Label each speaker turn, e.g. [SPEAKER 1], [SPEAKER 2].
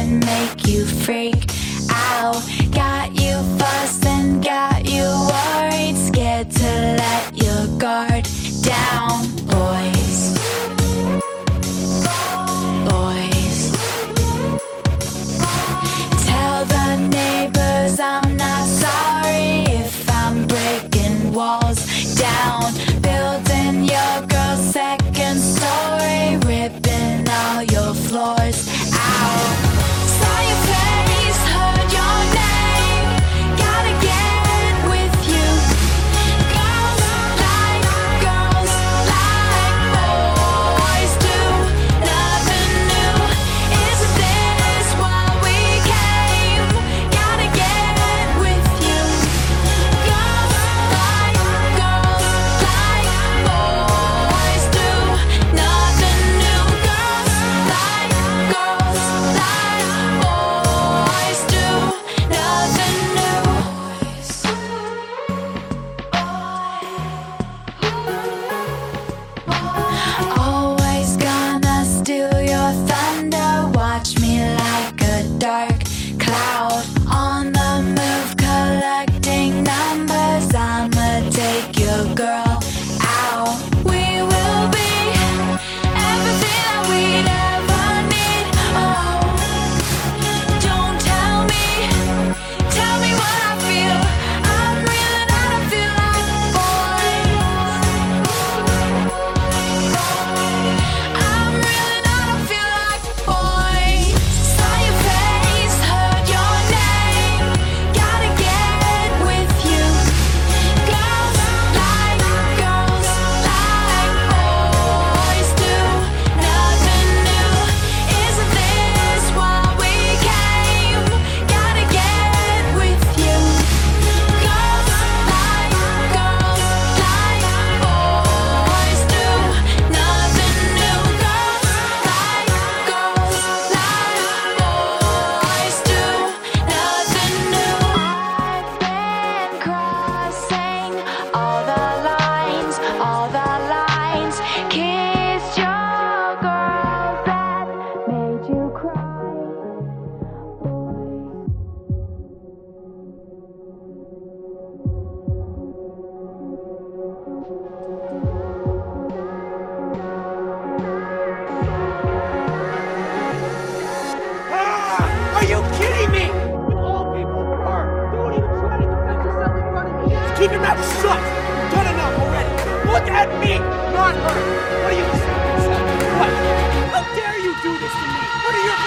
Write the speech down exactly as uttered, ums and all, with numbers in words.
[SPEAKER 1] and make you freak out. Got you fussing, got you worried, scared to let your guard down. Boys, boys, tell the neighbors I'm not sorry if I'm breaking walls down, building your girl's second story, ripping all your floors out. Saw your face, heard your name, gotta get with you. Girls like girls like boys do, nothing new. Isn't this why we came? Gotta get with you. Girls like girls like boys do, nothing new. Girls like girls like boys do, nothing new. Always gonna steal your thunder, watch me like a dark cloud on the move, collecting numbers. I'ma take your girl out. We will be everything that we'd ever need. Oh, don't tell me, tell me what I feel. I'm reeling out, I feel like boys. I'm reeling out, I feel like boys. Saw your face, heard your name, gotta get with you. Girls like girls like boys do, nothing new. Isn't this why we came? Gotta get with you. Girls like girls like boys do, nothing new. Girls like girls like boys do, nothing new. I've been crossing all the lines, all the lines. Kissed your girl that made you cry.
[SPEAKER 2] Ah! Are you kidding me? All people are. Don't even try to defend yourself in front of me. Just keep your mouth shut. You've done enough already. Look at me, not her. What are you saying? What? How dare you do this to me? What are your